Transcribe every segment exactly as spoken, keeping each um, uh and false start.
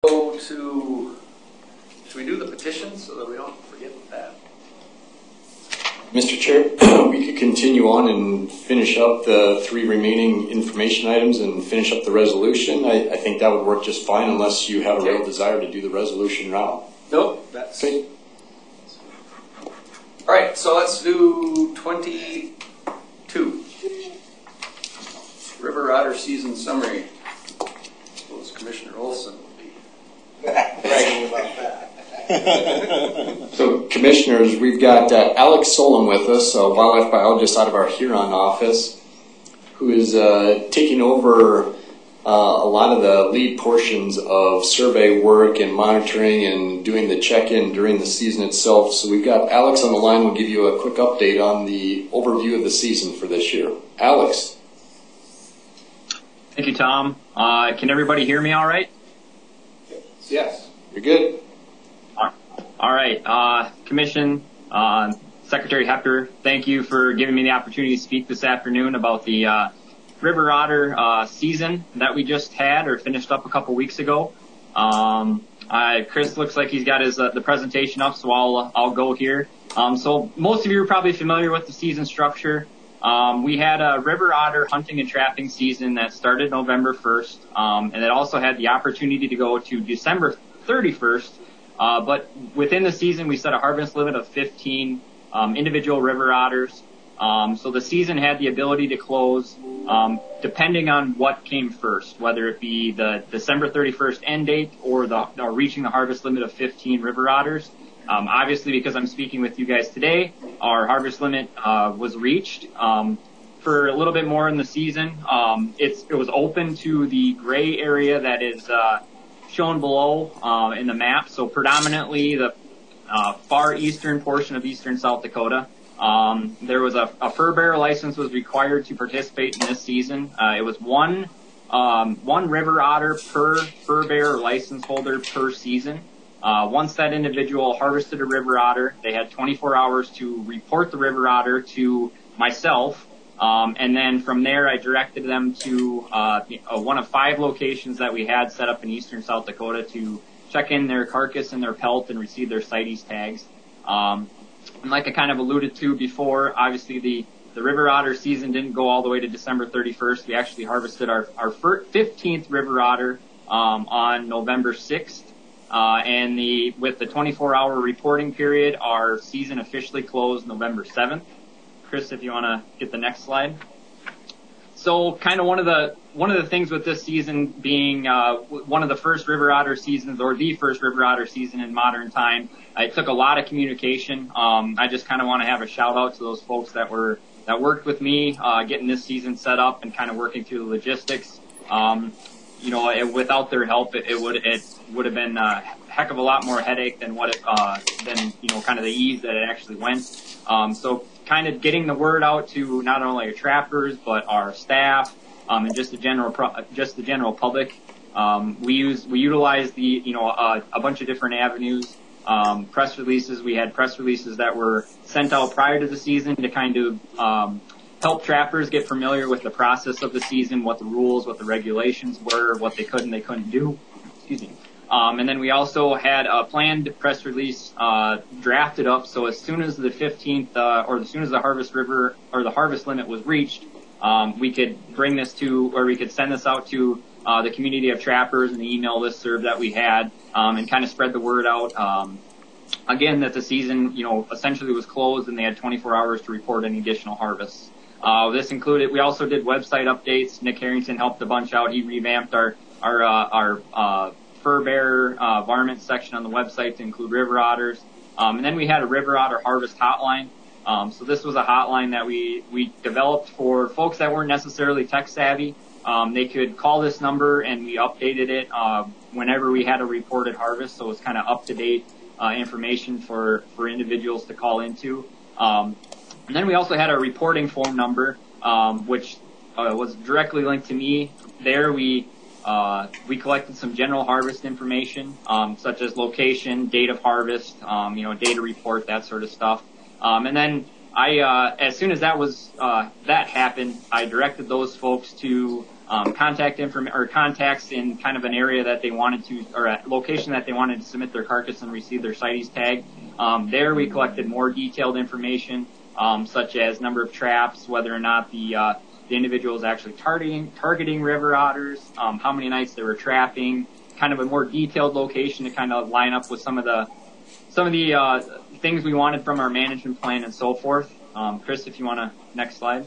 Go to, should we do the petitions so that we don't forget that? Mister Chair, we could continue on and finish up the three remaining information items and finish up the resolution. I, I think that would work just fine unless you have a real desire to do the resolution route. Nope, that's okay. All right, so let's do twenty-two. River Otter season summary. I suppose Commissioner Olson will be bragging about that. So, Commissioners, we've got uh, Alex Solon with us, a wildlife biologist out of our Huron office, who is uh, taking over uh, a lot of the lead portions of survey work and monitoring and doing the check-in during the season itself. So we've got Alex on the line. We'll give you a quick update on the overview of the season for this year. Alex. Thank you, Tom. Uh, can everybody hear me all right? Yes. You're good. All right. Uh, Commission, uh, Secretary Hepter, thank you for giving me the opportunity to speak this afternoon about the uh, River Otter uh, season that we just had or finished up a couple weeks ago. Um, I, Chris looks like he's got his uh, the presentation up, so I'll I'll go here. Um, so most of you are probably familiar with the season structure. Um, we had a river otter hunting and trapping season that started November first, um, and it also had the opportunity to go to December thirty-first. Uh, but within the season, we set a harvest limit of fifteen um, individual river otters. Um, so the season had the ability to close um, depending on what came first, whether it be the December thirty-first end date or the or reaching the harvest limit of fifteen river otters. Um, obviously, because I'm speaking with you guys today, our harvest limit uh, was reached. Um, for a little bit more in the season, um, it's, it was open to the gray area that is uh, shown below uh, in the map. So predominantly the uh, far eastern portion of eastern South Dakota. Um, there was a, a fur bearer license was required to participate in this season. Uh, it was one um, one river otter per fur bearer license holder per season. Uh, once that individual harvested a river otter, they had twenty-four hours to report the river otter to myself. Um, and then from there, I directed them to uh, one of five locations that we had set up in eastern South Dakota to check in their carcass and their pelt and receive their CITES tags. Um, and like I kind of alluded to before, obviously the, the river otter season didn't go all the way to December thirty-first. We actually harvested our, our fifteenth river otter um, on November sixth. Uh, and the with the twenty-four hour reporting period, our season officially closed November seventh. Chris, if you want to get the next slide. So, kind of one of the one of the things with this season being uh, one of the first river otter seasons, or the first river otter season in modern time, uh, it took a lot of communication. Um, I just kind of want to have a shout out to those folks that were that worked with me uh, getting this season set up and kind of working through the logistics. Um, you know, it, without their help, it, it would it would have been a heck of a lot more headache than what it uh, than you know kind of the ease that it actually went. Um, so, kind of getting the word out to not only our trappers but our staff um, and just the general pro- just the general public. Um, we use we utilize the you know uh, a bunch of different avenues. Um, press releases. We had press releases that were sent out prior to the season to kind of um, help trappers get familiar with the process of the season, what the rules, what the regulations were, what they could and they couldn't do. Excuse me. Um, and then we also had a planned press release uh, drafted up. So as soon as the fifteenth, uh, or as soon as the harvest river or the harvest limit was reached, um, we could bring this to, or we could send this out to uh, the community of trappers and the email listserv that we had, um, and kind of spread the word out. Um, again, that the season, you know, essentially was closed, and they had twenty-four hours to report any additional harvests. Uh, this included, we also did website updates. Nick Harrington helped a bunch out. He revamped our our uh, our uh, fur bearer uh, varmint section on the website to include river otters. Um, and then we had a river otter harvest hotline. Um, so this was a hotline that we, we developed for folks that weren't necessarily tech savvy. Um, they could call this number and we updated it uh, whenever we had a reported harvest. So it's kind of up to date uh, information for, for individuals to call into. Um, and then we also had a reporting phone number, um, which uh, was directly linked to me. There we Uh, we collected some general harvest information, um, such as location, date of harvest, um, you know, data report, that sort of stuff. Um, and then I, uh, as soon as that was, uh, that happened, I directed those folks to, um, contact inform or contacts in kind of an area that they wanted to, or a location that they wanted to submit their carcass and receive their CITES tag. Um, there we collected more detailed information, um, such as number of traps, whether or not the, uh, the individual is actually targeting, targeting river otters, um, how many nights they were trapping, kind of a more detailed location to kind of line up with some of the, some of the, uh, things we wanted from our management plan and so forth. Um, Chris, if you want to, next slide.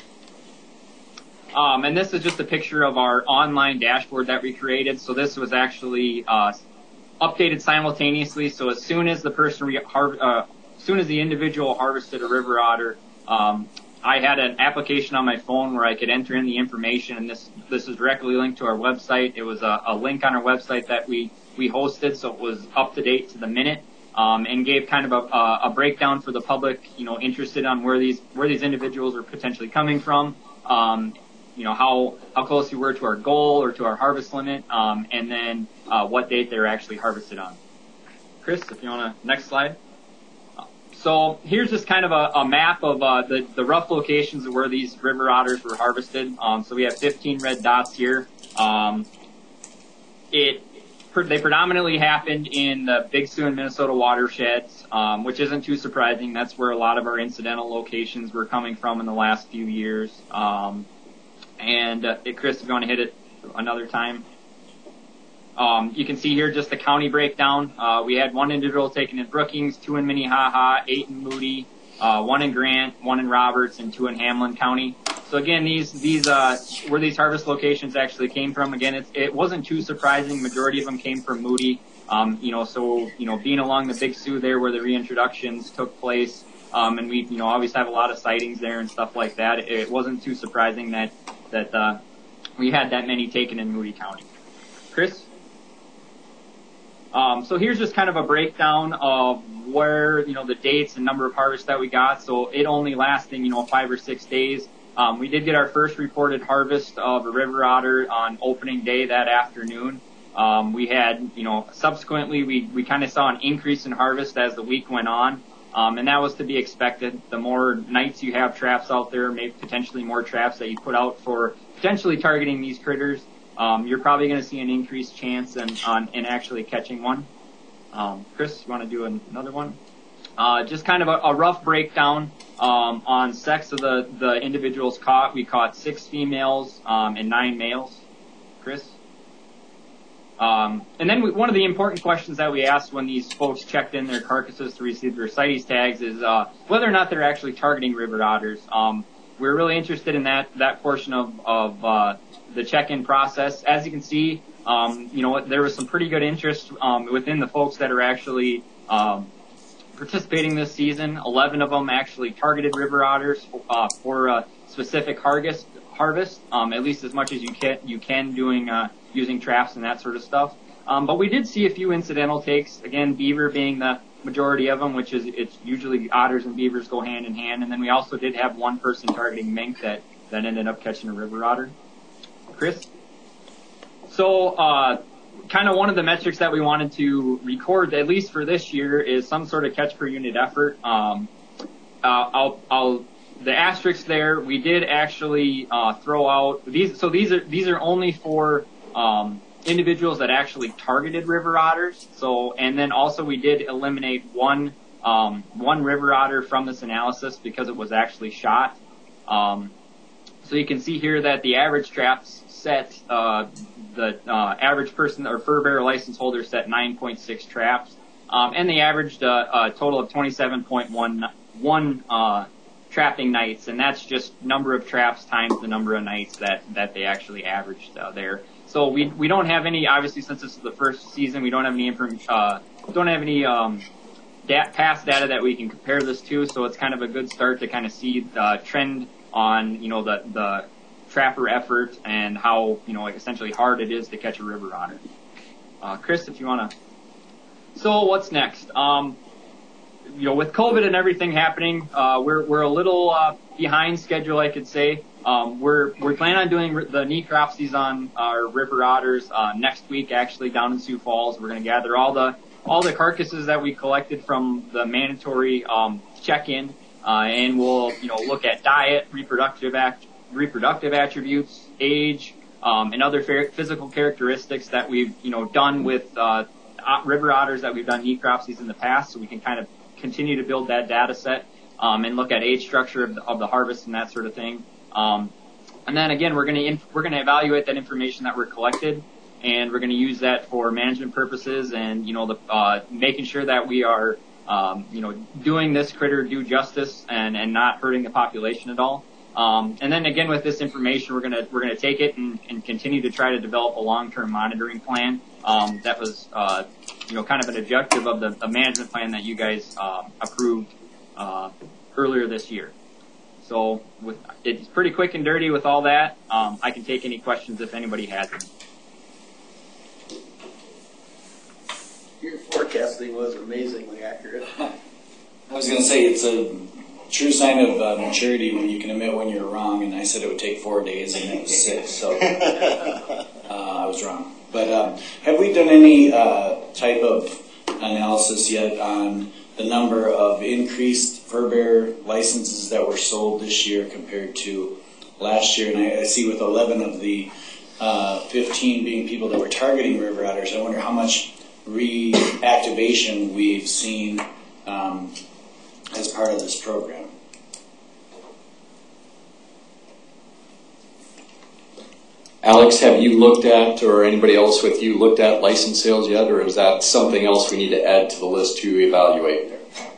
Um, and this is just a picture of our online dashboard that we created. So this was actually uh, updated simultaneously. So as soon as the person, re- har- uh, as soon as the individual harvested a river otter, um, I had an application on my phone where I could enter in the information, and this this is directly linked to our website. It was a, a link on our website that we we hosted, so it was up to date to the minute. Um, and gave kind of a, a breakdown for the public, you know, interested on where these where these individuals are potentially coming from, um, you know, how how close we were to our goal or to our harvest limit, um, and then uh, what date they're actually harvested on. Chris, if you want to, next slide. So here's just kind of a, a map of uh, the the rough locations of where these river otters were harvested. Um, so we have fifteen red dots here. Um, it They predominantly happened in the Big Sioux and Minnesota watersheds, um, which isn't too surprising. That's where a lot of our incidental locations were coming from in the last few years. Um, and uh, Chris, if you want to hit it another time. Um, you can see here just the county breakdown. Uh, we had one individual taken in Brookings, two in Minnehaha, eight in Moody, uh, one in Grant, one in Roberts, and two in Hamlin County. So again, these these uh, where these harvest locations actually came from. Again, it, it wasn't too surprising. Majority of them came from Moody. Um, you know, so you know, being along the Big Sioux there, where the reintroductions took place, um, and we you know always have a lot of sightings there and stuff like that. It, it wasn't too surprising that that uh, we had that many taken in Moody County. Chris. Um, so here's just kind of a breakdown of where you know the dates and number of harvests that we got. So it only lasting you know five or six days. Um, we did get our first reported harvest of a river otter on opening day that afternoon. Um, we had, you know, subsequently we, we kind of saw an increase in harvest as the week went on, um, and that was to be expected. The more nights you have traps out there, maybe potentially more traps that you put out for potentially targeting these critters, um, you're probably going to see an increased chance in, on, in actually catching one. Um, Chris, you want to do another one? Uh, just kind of a, a rough breakdown um, on sex of the, the individuals caught. We caught six females um, and nine males. Chris? Um, and then we, one of the important questions that we asked when these folks checked in their carcasses to receive their CITES tags is uh, whether or not they're actually targeting river otters. Um, we're really interested in that that portion of, of uh, the check-in process. As you can see, um, you know, there was some pretty good interest um, within the folks that are actually um, participating this season. eleven of them actually targeted river otters uh, for a specific harvest, harvest um, at least as much as you can, you can doing uh, using traps and that sort of stuff. Um, but we did see a few incidental takes, again, beaver being the majority of them, which is it's usually otters and beavers go hand in hand. And then we also did have one person targeting mink that, that ended up catching a river otter. Chris? So, uh, kind of one of the metrics that we wanted to record, at least for this year, is some sort of catch per unit effort. Um, uh, I'll, I'll, the asterisk there, we did actually uh, throw out these. So these are these are only for um, individuals that actually targeted river otters. So, and then also we did eliminate one um, one river otter from this analysis because it was actually shot. Um, so you can see here that the average traps set, uh, the uh, average person or fur bearer license holder set nine point six traps, um, and they averaged a, a total of twenty-seven point one one uh, trapping nights, and that's just number of traps times the number of nights that, that they actually averaged uh, there. So we we don't have any, obviously since this is the first season, we don't have any inform, uh, don't have any um, dat- past data that we can compare this to. So it's kind of a good start to kind of see the trend on you know the the trapper effort and how you know essentially hard it is to catch a river otter. Uh, Chris, if you want to. So what's next? Um, you know, with COVID and everything happening, uh, we're we're a little uh, behind schedule, I could say. Um, we're we're planning on doing the necropsies on our river otters uh, next week, actually down in Sioux Falls. We're going to gather all the all the carcasses that we collected from the mandatory um, check-in uh, and we'll you know look at diet, reproductive act, reproductive attributes, age, um, and other physical characteristics that we've you know done with uh, river otters that we've done necropsies in the past, so we can kind of continue to build that data set um, and look at age structure of the, of the harvest and that sort of thing. Um, and then again, we're going to we're going to evaluate that information that we're collected, and we're going to use that for management purposes and you know the uh, making sure that we are um, you know doing this critter due justice and and not hurting the population at all. Um, and then again, with this information, we're gonna we're gonna take it and, and continue to try to develop a long-term monitoring plan. Um, that was uh, you know kind of an objective of the, the management plan that you guys uh, approved uh, earlier this year. So with, it's pretty quick and dirty with all that. Um, I can take any questions if anybody has them. Your forecasting was amazingly accurate. I was going to say it's a true sign of uh, maturity when you can admit when you're wrong, and I said it would take four days and it was six, so uh, I was wrong. But um, have we done any uh, type of analysis yet on the number of increased fur bearer licenses that were sold this year compared to last year? And I, I see with eleven of the uh, fifteen being people that were targeting river otters, I wonder how much reactivation we've seen um, as part of this program. Alex, have you looked at, or anybody else with you looked at license sales yet, or is that something else we need to add to the list to evaluate?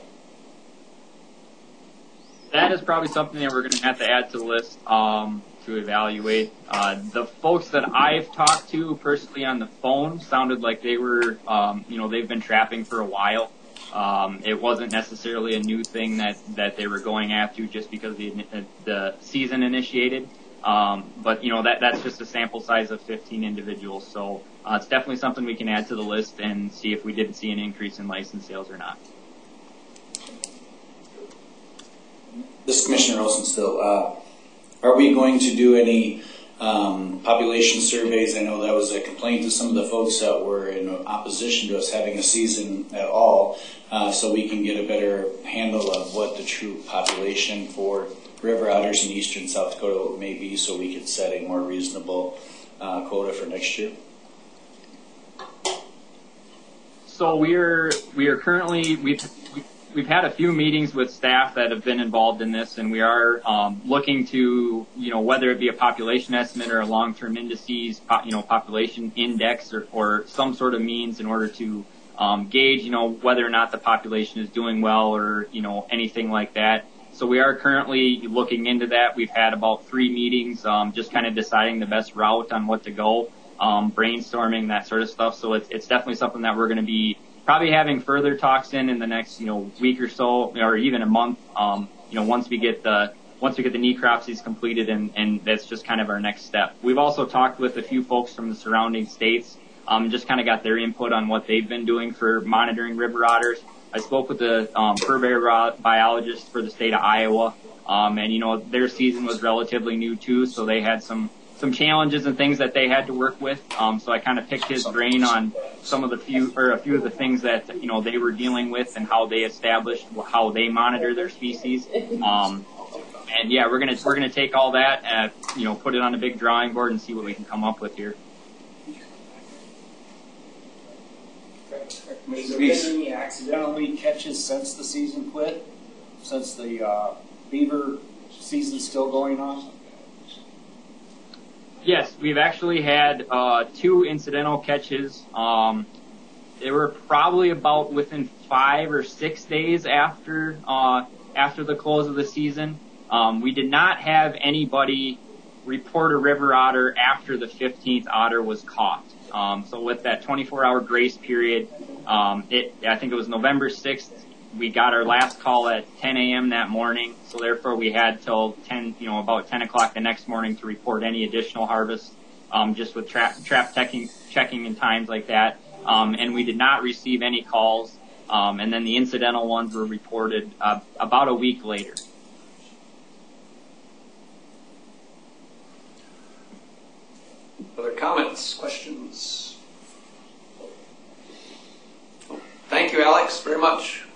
That is probably something that we're going to have to add to the list um, to evaluate. Uh, the folks that I've talked to personally on the phone sounded like they were, um, you know, they've been trapping for a while. Um, it wasn't necessarily a new thing that, that they were going after just because the, the season initiated. Um, but, you know, that, that's just a sample size of fifteen individuals. So uh, it's definitely something we can add to the list and see if we didn't see an increase in license sales or not. This is Commissioner Olson still. Uh, are we going to do any um, population surveys? I know that was a complaint to some of the folks that were in opposition to us having a season at all, uh, so we can get a better handle of what the true population for river otters in eastern South Dakota may be, so we could set a more reasonable uh, quota for next year. So we're we are currently we've we've had a few meetings with staff that have been involved in this, and we are um, looking to you know whether it be a population estimate or a long-term indices, po- you know population index or, or some sort of means in order to um, gauge you know whether or not the population is doing well or you know anything like that. So we are currently looking into that. We've had about three meetings, um, just kind of deciding the best route on what to go, um, brainstorming, that sort of stuff. So it's, it's definitely something that we're going to be probably having further talks in in the next, you know, week or so, or even a month. Um, you know, once we get the once we get the necropsies completed, and, and that's just kind of our next step. We've also talked with a few folks from the surrounding states, um, just kind of got their input on what they've been doing for monitoring river otters. I spoke with the um, fur bearer biologist for the state of Iowa, um, and you know their season was relatively new too, so they had some some challenges and things that they had to work with. Um, so I kind of picked his brain on some of the few or a few of the things that you know they were dealing with and how they established how they monitor their species. Um, and yeah, we're gonna we're gonna take all that and you know put it on a big drawing board and see what we can come up with here. Has there been any accidentally catches since the season quit? Since the uh, beaver season's still going on? Yes, we've actually had uh, two incidental catches. Um, they were probably about within five or six days after uh, after the close of the season. Um, we did not have anybody report a river otter after the fifteenth otter was caught. Um, so with that twenty-four hour grace period, um, it, I think it was November sixth, we got our last call at ten a.m. that morning. So therefore we had till ten, you know, about ten o'clock the next morning to report any additional harvest, um, just with trap, trap checking, checking and times like that. Um, and we did not receive any calls. Um, and then the incidental ones were reported, uh, about a week later. Other comments, questions? Thank you, Alex, very much.